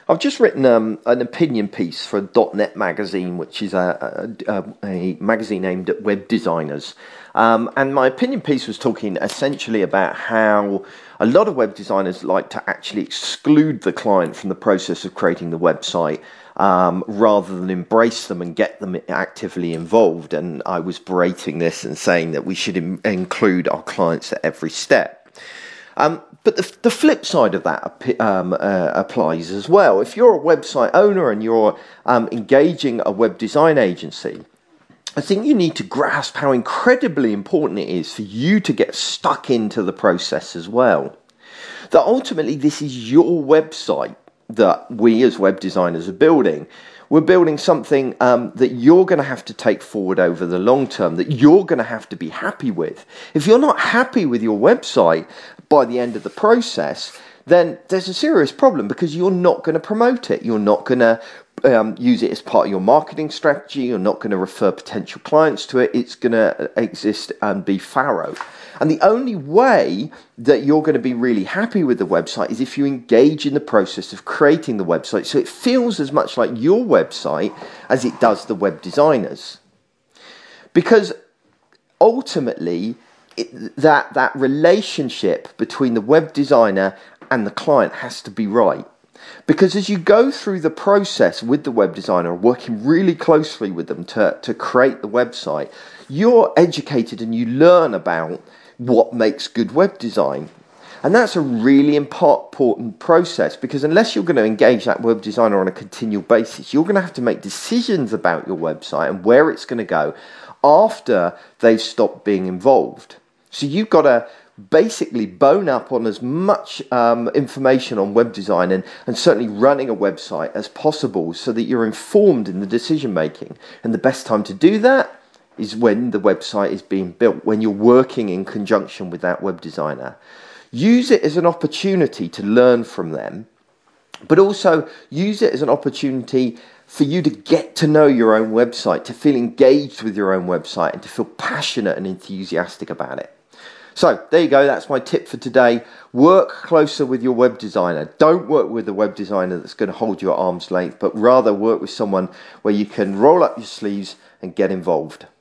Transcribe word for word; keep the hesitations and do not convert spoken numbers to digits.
I've just written um, an opinion piece for dot net Magazine, which is a, a, a magazine aimed at web designers. Um, and my opinion piece was talking essentially about how a lot of web designers like to actually exclude the client from the process of creating the website um, rather than embrace them and get them actively involved. And I was berating this and saying that we should im- include our clients at every step. Um, but the, the flip side of that um, uh, applies as well. If you're a website owner and you're um, engaging a web design agency, I think you need to grasp how incredibly important it is for you to get stuck into the process as well. That ultimately this is your website that we as web designers are building. We're building something um, that you're going to have to take forward over the long term, that you're going to have to be happy with. If you're not happy with your website by the end of the process, then there's a serious problem because you're not going to promote it. You're not going to um, use it as part of your marketing strategy. You're not going to refer potential clients to it. It's going to exist and be fallow. And the only way that you're going to be really happy with the website is if you engage in the process of creating the website so it feels as much like your website as it does the web designers. Because ultimately, it, that, that relationship between the web designer and the client has to be right. Because as you go through the process with the web designer, working really closely with them to, to create the website, you're educated and you learn about what makes good web design. And that's a really important process because unless you're going to engage that web designer on a continual basis, you're going to have to make decisions about your website and where it's going to go after they've stopped being involved. So you've got to basically bone up on as much um, information on web design and, and certainly running a website as possible so that you're informed in the decision making. And the best time to do that is when the website is being built, when you're working in conjunction with that web designer. Use it as an opportunity to learn from them, but also use it as an opportunity for you to get to know your own website, to feel engaged with your own website, and to feel passionate and enthusiastic about it. So there you go, that's my tip for today. Work closer with your web designer. Don't work with a web designer that's going to hold you at arm's length, but rather work with someone where you can roll up your sleeves and get involved.